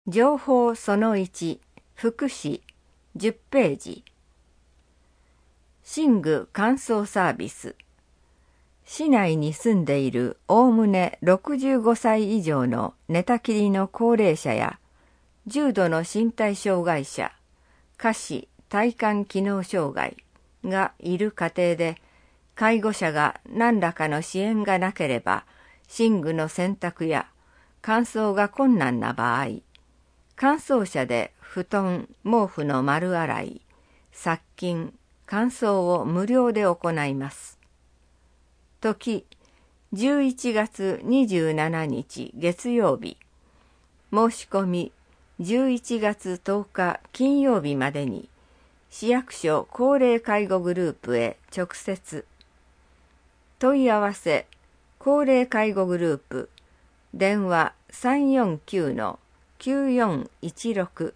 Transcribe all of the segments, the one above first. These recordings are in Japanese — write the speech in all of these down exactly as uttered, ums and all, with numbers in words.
情報そのいち、福祉、じゅっページ。寝具乾燥サービス。市内に住んでいるおおむねろくじゅうごさい以上の寝たきりの高齢者や、重度の身体障害者、下肢体幹機能障害がいる家庭で、介護者が何らかの支援がなければ、寝具の洗濯や乾燥が困難な場合、乾燥車で布団、毛布の丸洗い、殺菌、乾燥を無料で行います。時、じゅういちがつにじゅうしちにち月曜日、申し込みじゅういちがつとおか金曜日までに、市役所高齢介護グループへ直接。問い合わせ、高齢介護グループ、電話 さんよんきゅうのきゅうよんいちろく。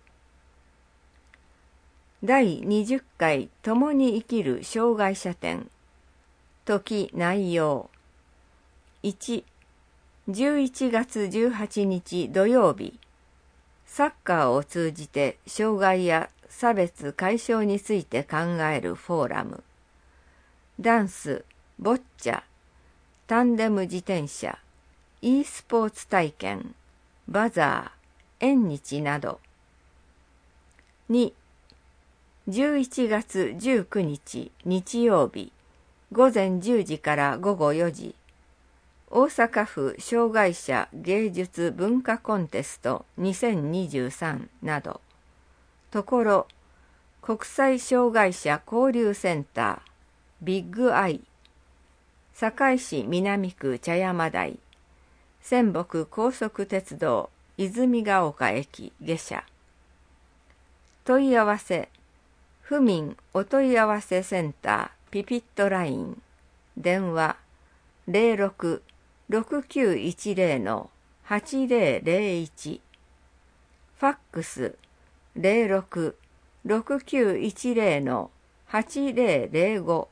だいにじゅっかい共に生きる障害者展。時内容。いち、じゅういちがつじゅうはちにち土曜日、サッカーを通じて障害や差別解消について考えるフォーラム。ダンス、ボッチャ、タンデム自転車、e スポーツ体験、バザー、縁日など。に、じゅういちがつじゅうくにち日曜日、ごぜんじゅうじからごごよじ、大阪府障害者芸術文化コンテストにせんにじゅうさんなど。ところ、国際障害者交流センター、ビッグアイ、堺市南区茶山台、仙北高速鉄道泉ヶ丘駅下車。問い合わせ、府民お問い合わせセンターピピットライン、電話 ゼロろく ろくきゅういちゼロ はちゼロゼロいち、ファックス ゼロろく ろくきゅういちゼロ はちゼロゼロご。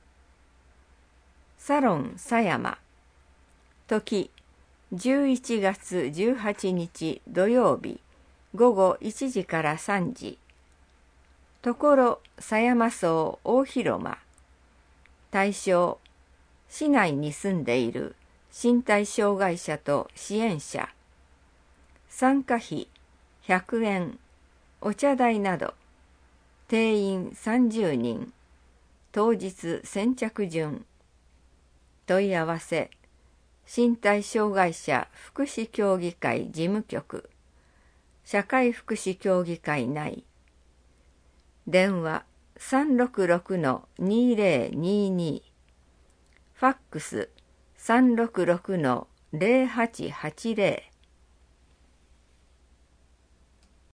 サロン狭山。時、じゅういちがつじゅうはちにち土曜日、ごごいちじからさんじ。ところ狭山荘大広間。対象、市内に住んでいる身体障害者と支援者。参加費ひゃくえん、お茶代など。定員さんじゅうにん。当日先着順。問い合わせ、身体障害者福祉協議会事務局、社会福祉協議会内。電話 さんろくろくのにゼロにに、ファックス さんろくろくのゼロはちはちゼロ。